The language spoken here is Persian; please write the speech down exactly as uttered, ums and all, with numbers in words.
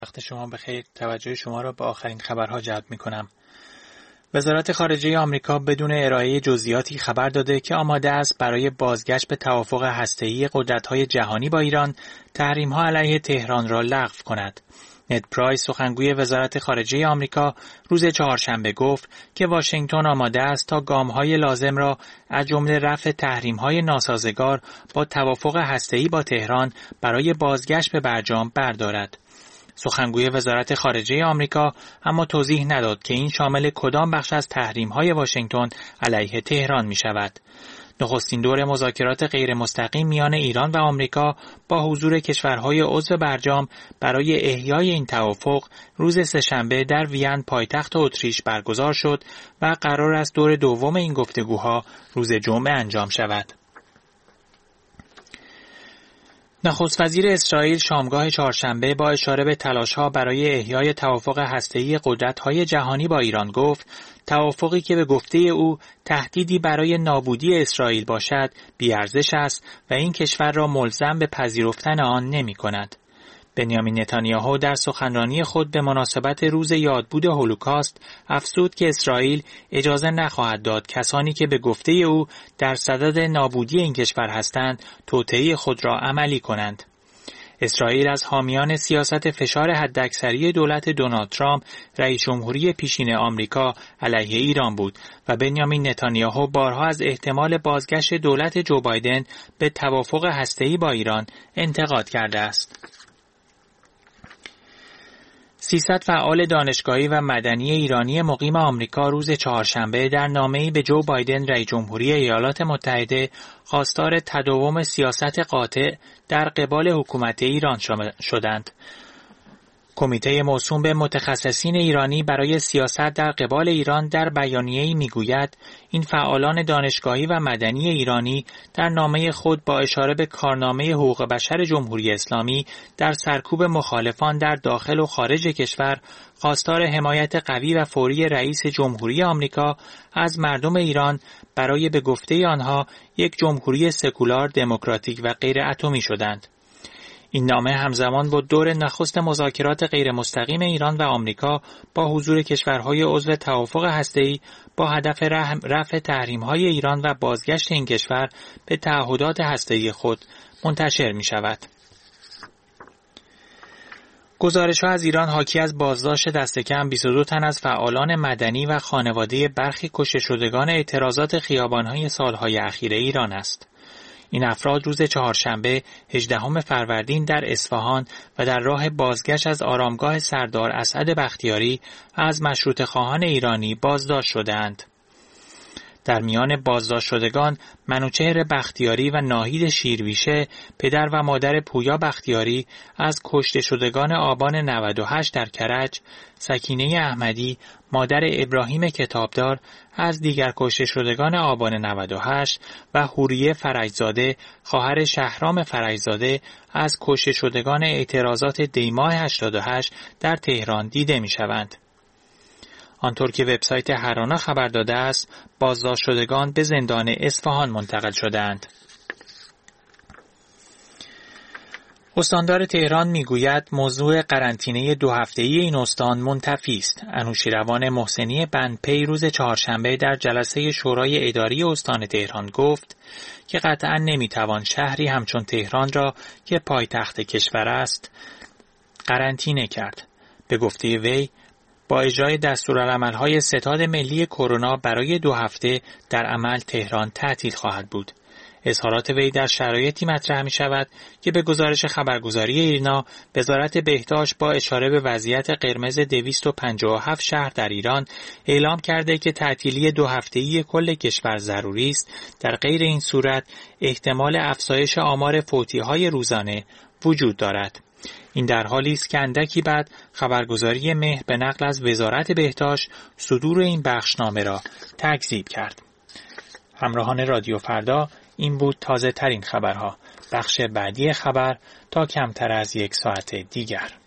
وقت شما بخیر. توجه شما را به آخرین خبرها جلب می‌کنم. وزارت خارجه آمریکا بدون ارائه جزئیاتی خبر داده که آماده است برای بازگشت به توافق هسته‌ای قدرت‌های جهانی با ایران تحریم‌ها علیه تهران را لغو کند. نت پرایس سخنگوی وزارت خارجه آمریکا روز چهارشنبه گفت که واشنگتن آماده است تا گام‌های لازم را از جمله رفع تحریم‌های ناسازگار با توافق هسته‌ای با تهران برای بازگشت به برجام بردارد. سخنگوی وزارت خارجه آمریکا اما توضیح نداد که این شامل کدام بخش از تحریم‌های واشنگتن علیه تهران می‌شود. نخستین دور مذاکرات غیر مستقیم میان ایران و آمریکا با حضور کشورهای عضو برجام برای احیای این توافق روز سه‌شنبه در وین پایتخت اتریش برگزار شد و قرار است دور دوم این گفتگوها روز جمعه انجام شود. نخست وزیر اسرائیل شامگاه چهارشنبه با اشاره به تلاش‌ها برای احیای توافق هسته‌ای قدرت‌های جهانی با ایران گفت توافقی که به گفته او تهدیدی برای نابودی اسرائیل باشد بی‌ارزش است و این کشور را ملزم به پذیرفتن آن نمی‌کند. بنیامین نتانیاهو در سخنرانی خود به مناسبت روز یادبود هولوکاست افزود که اسرائیل اجازه نخواهد داد کسانی که به گفته او در صدد نابودی این کشور هستند توطئه خود را عملی کنند. اسرائیل از حامیان سیاست فشار حداکثری دولت دونالد ترامپ رئیس جمهوری پیشین آمریکا علیه ایران بود و بنیامین نتانیاهو بارها از احتمال بازگشت دولت جو بایدن به توافق هسته‌ای با ایران انتقاد کرده است. سیصد فعال دانشگاهی و مدنی ایرانی مقیم آمریکا روز چهارشنبه در نامه‌ای به جو بایدن رئیس جمهوری ایالات متحده خواستار تداوم سیاست قاطع در قبال حکومت ایران شدند. کمیته موسوم به متخصصین ایرانی برای سیاست در قبال ایران در بیانیه‌ای می‌گوید این فعالان دانشگاهی و مدنی ایرانی در نامه خود با اشاره به کارنامه حقوق بشر جمهوری اسلامی در سرکوب مخالفان در داخل و خارج کشور خواستار حمایت قوی و فوری رئیس جمهوری آمریکا از مردم ایران برای به گفته آنها یک جمهوری سکولار، دموکراتیک و غیر اتمی شدند. این نامه همزمان با دور نخست مذاکرات غیر مستقیم ایران و آمریکا با حضور کشورهای عضو توافق هسته‌ای با هدف رفع تحریم‌های ایران و بازگشت این کشور به تعهدات هسته‌ای خود منتشر می‌شود. گزارش‌ها از ایران حاکی از بازداشت دست کم بیست و دو تن از فعالان مدنی و خانواده برخی کشته شدگان اعتراضات خیابان‌های سال‌های اخیر ایران است. این افراد روز چهارشنبه هجدهم فروردین در اصفهان و در راه بازگشت از آرامگاه سردار اسعد بختیاری از مشروطه خواهان ایرانی بازداشت شدند. در میان بازداشت شدگان منوچهر بختیاری و ناهید شیرویشه پدر و مادر پویا بختیاری از کشته شدگان آبان نود و هشت در کرج، سکینه احمدی مادر ابراهیم کتابدار از دیگر کشته شدگان آبان نود و هشت و حوریه فرجزاده خواهر شهرام فرجزاده از کشته شدگان اعتراضات دیماه هشتاد و هشت در تهران دیده می شوند. آنطور که وبسایت هرانا خبر داده است، بازداشت شدگان به زندان اصفهان منتقل شدند. استاندار تهران میگوید موضوع قرنطینه دو هفته‌ای این استان منتفی است. انوشیروان محسنی بندپی روز چهارشنبه در جلسه شورای اداری استان تهران گفت که قطعاً نمیتوان شهری همچون تهران را که پایتخت کشور است قرنطینه کرد. به گفته وی با اجرای دستورالعمل‌های ستاد ملی کرونا برای دو هفته در عمل تهران تعطیل خواهد بود. اظهارات وی در شرایطی مطرح می شود که به گزارش خبرگزاری ایرنا وزارت بهداشت با اشاره به وضعیت قرمز دویست و پنجاه و هفت شهر در ایران اعلام کرده که تعطیلی دو هفته‌ای کل کشور ضروری است. در غیر این صورت احتمال افزایش آمار فوتی‌های روزانه وجود دارد. این در حالی است که اندکی بعد خبرگزاری مهر به نقل از وزارت بهداشت صدور این بخشنامه را تکذیب کرد. همراهان رادیو فردا، این بود تازه ترین خبرها. بخش بعدی خبر تا کمتر از یک ساعت دیگر.